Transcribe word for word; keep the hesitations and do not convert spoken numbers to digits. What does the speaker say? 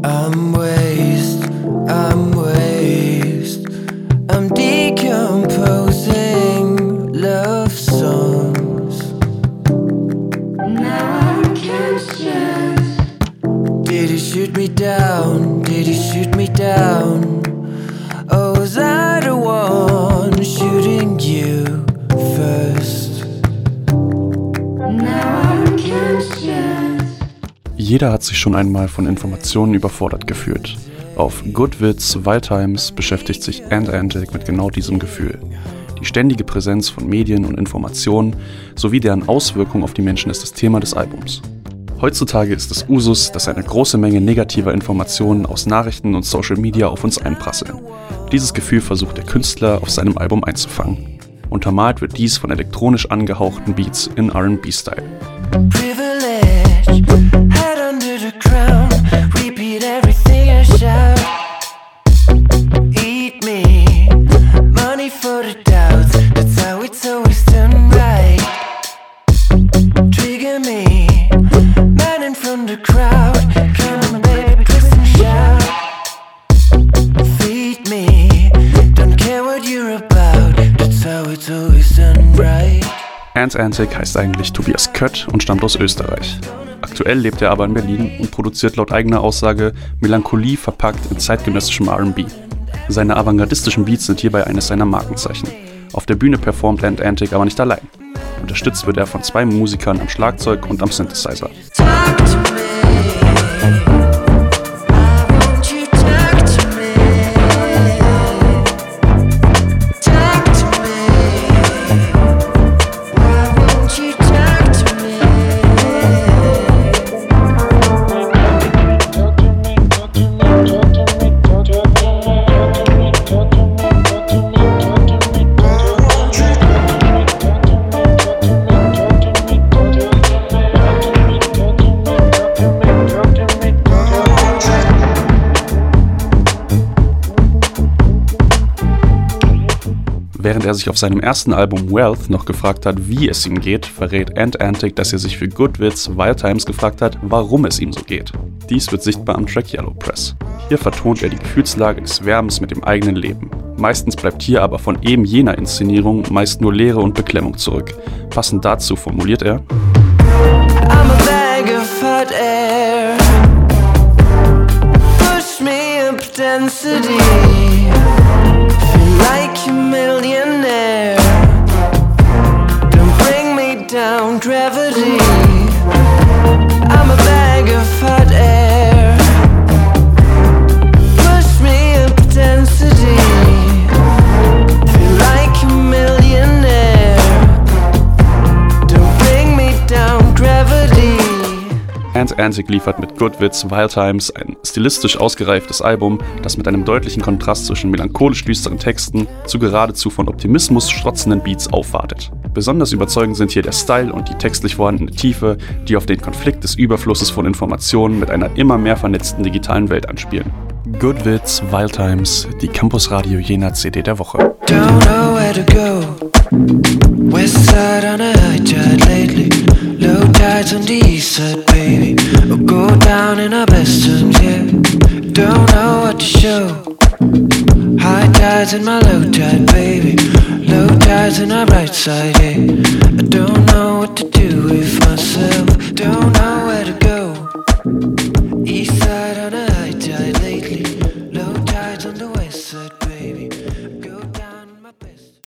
I'm waste, I'm waste. I'm decomposing love songs. Now I can't just. Did he shoot me down? Did he shoot me down? Oh, was I the one shooting you first? Now I can't just. Jeder hat sich schon einmal von Informationen überfordert gefühlt. Auf Good Wits, Wild Times beschäftigt sich Ant-Antic mit genau diesem Gefühl. Die ständige Präsenz von Medien und Informationen sowie deren Auswirkungen auf die Menschen ist das Thema des Albums. Heutzutage ist es Usus, dass eine große Menge negativer Informationen aus Nachrichten und Social Media auf uns einprasseln. Dieses Gefühl versucht der Künstler auf seinem Album einzufangen. Untermalt wird dies von elektronisch angehauchten Beats in R and B-Style. Ant-Antic heißt eigentlich Tobias Kött und stammt aus Österreich. Aktuell lebt er aber in Berlin und produziert laut eigener Aussage Melancholie verpackt in zeitgenössischem R and B. Seine avantgardistischen Beats sind hierbei eines seiner Markenzeichen. Auf der Bühne performt Ant-Antic aber nicht allein. Unterstützt wird er von zwei Musikern am Schlagzeug und am Synthesizer. Während er sich auf seinem ersten Album Wealth noch gefragt hat, wie es ihm geht, verrät Ant-Antic, dass er sich für Good Wits, Wild Times gefragt hat, warum es ihm so geht. Dies wird sichtbar am Track Yellow Press. Hier vertont er die Gefühlslage des Wärmens mit dem eigenen Leben. Meistens bleibt hier aber von eben jener Inszenierung meist nur Leere und Beklemmung zurück. Passend dazu formuliert er: I'm a bag of hot air. Push me up density. Like a millionaire, don't bring me down gravity. I'm a bag of hot air. Push me up density. Feel like a millionaire. Don't bring me down gravity. Ant-Antic liefert mit Good Wits, Wild Times ein stilistisch ausgereiftes Album, das mit einem deutlichen Kontrast zwischen melancholisch düsteren Texten zu geradezu von Optimismus strotzenden Beats aufwartet. Besonders überzeugend sind hier der Style und die textlich vorhandene Tiefe, die auf den Konflikt des Überflusses von Informationen mit einer immer mehr vernetzten digitalen Welt anspielen. Good Wits, Wild Times, die Campus Radio Jena C D der Woche. Don't know where to go. West side on a high tide lately. Low tides on the east side, baby. We'll go down in our best terms, yeah. Don't know what to show. High tides in my low tide, baby. Low tides in our right side, yeah. I don't know what to do with myself. Don't know where to go. East side on a high tide lately. Low tides on the west.